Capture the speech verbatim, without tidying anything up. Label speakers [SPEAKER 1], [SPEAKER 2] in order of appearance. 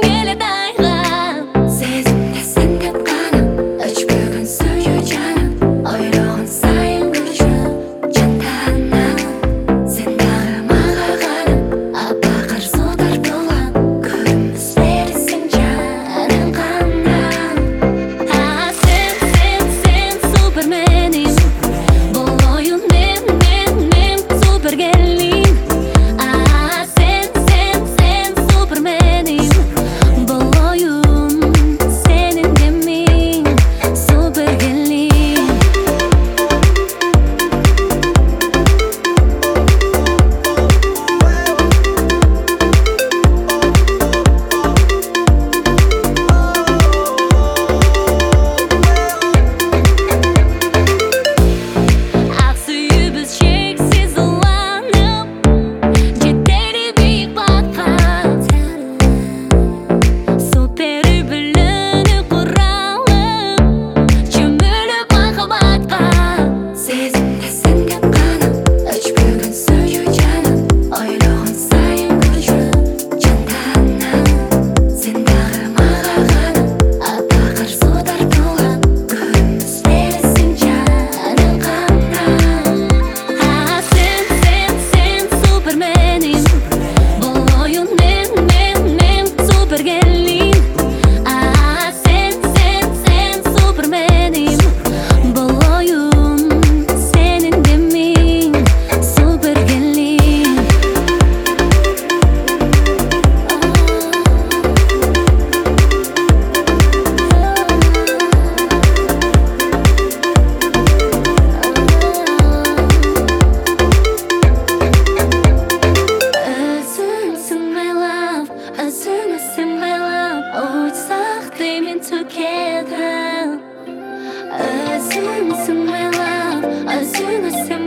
[SPEAKER 1] келеді айға. Сезімді сен деп қана үш бүгін сүйу жаным, ойлаған сайын күші жантанам. Сен дағы мағағаным, аппақыр судар толған күліміз берісің жаным қанам. А сен, сен, сен суперменім, бұл ойын мен, мен, мен супергерлин. А сен, сен, сен суперменім, бұл ойын сенің де мен супергерлин. Ақсүйі біз шексіз ұланып, жетері биік баққа. Супер үбіліні құралып, жүміліп махаббатқа. Сезімді сен деп қана үш бүгін сүйу жаным, ойлаған сайын күші жантанам. Сен дағы мағағаным, аппақыр судар толған күліміз берісің жаным қанам. А сен, сен, сен суперменім, бұл ойын мен, мен, мен супергерлин. А сен, сен, сен суперменім, бұл ойын сенің де мен супергерлин. Özünsün my love, özümüzsün my love, uçsak dreaming together. Özünsün my love, özümüzsün